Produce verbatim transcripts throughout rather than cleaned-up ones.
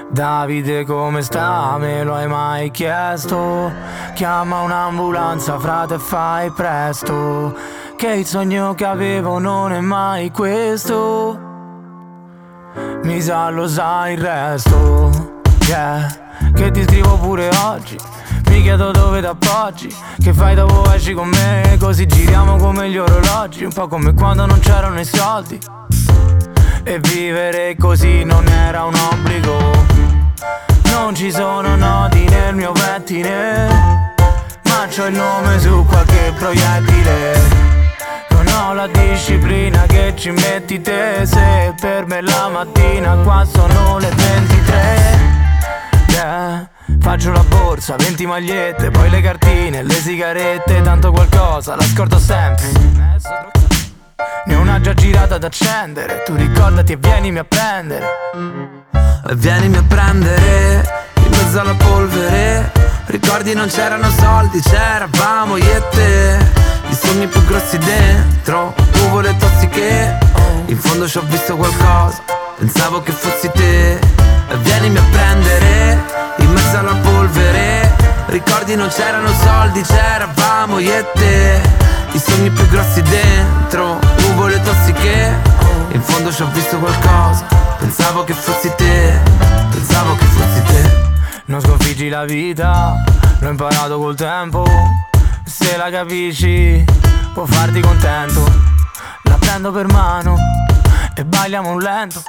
Davide come sta? Me lo hai mai chiesto? Chiama un'ambulanza frate e fai presto, che il sogno che avevo non è mai questo. Mi sa lo sai il resto, yeah. Che ti scrivo pure oggi, mi chiedo dove t'appoggi, che fai dopo esci con me, così giriamo come gli orologi, un po' come quando non c'erano i soldi. E vivere così non era un obbligo. Non ci sono nodi nel mio pettine, ma c'ho il nome su qualche proiettile. Non ho la disciplina che ci metti te, se per me la mattina qua sono le ventitré. Yeah. Faccio la borsa, venti magliette, poi le cartine, le sigarette, tanto qualcosa la scordo sempre. Ne ho una già girata da accendere, tu ricordati e vienimi a prendere. E vienimi a prendere, in mezzo alla polvere. Ricordi non c'erano soldi, c'eravamo io e te. I sogni più grossi dentro, nuvole tossiche. In fondo ci ho visto qualcosa, pensavo che fossi te. E vienimi a prendere, in mezzo alla polvere. Ricordi non c'erano soldi, c'eravamo io e te. I sogni più grossi dentro, nuvole tossiche. In fondo ci ho visto qualcosa, pensavo che fossi te. Pensavo che fossi te. Non sconfiggi la vita, l'ho imparato col tempo. Se la capisci, può farti contento. La prendo per mano e balliamo un lento.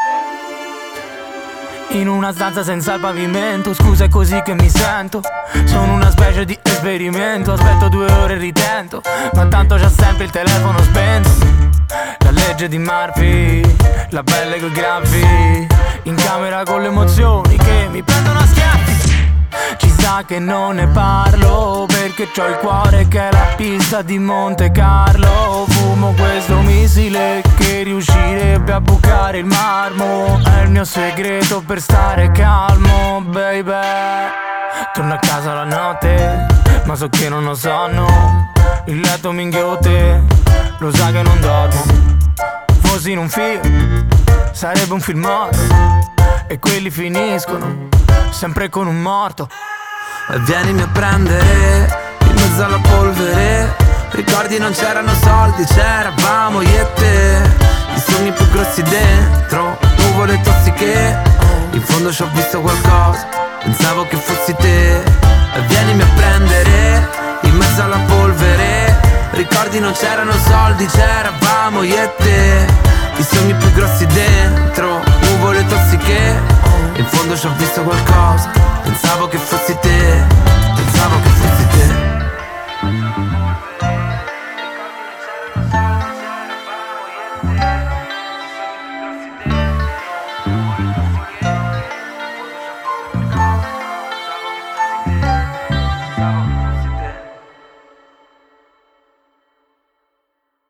In una stanza senza il pavimento, scusa è così che mi sento. Sono una specie di esperimento, aspetto due ore e ritento, ma tanto c'ha sempre il telefono spento. La legge di Murphy, la pelle coi graffi, in camera con le emozioni che mi prendono a schiaffi. Ci sa che non ne parlo, perché c'ho il cuore che è la pista di Monte Carlo. Fumo questo missile che riuscirebbe a bucare il marmo. È il mio segreto per stare calmo, baby. Torno a casa la notte, ma so che non ho sonno. Il letto mi inghiotte, lo sa che non dormo. Fossi in un film, sarebbe un film horror, e quelli finiscono sempre con un morto. E vienimi a prendere, in mezzo alla polvere. Ricordi non c'erano soldi, c'eravamo io e te. I sogni più grossi dentro, nuvole tossiche. In fondo ci ho visto qualcosa, pensavo che fossi te. E vienimi a prendere, in mezzo alla polvere. Ricordi non c'erano soldi, c'eravamo io e te. I sogni più grossi dentro, nuvole tossiche. In fondo ci ho visto qualcosa, pensavo che fossi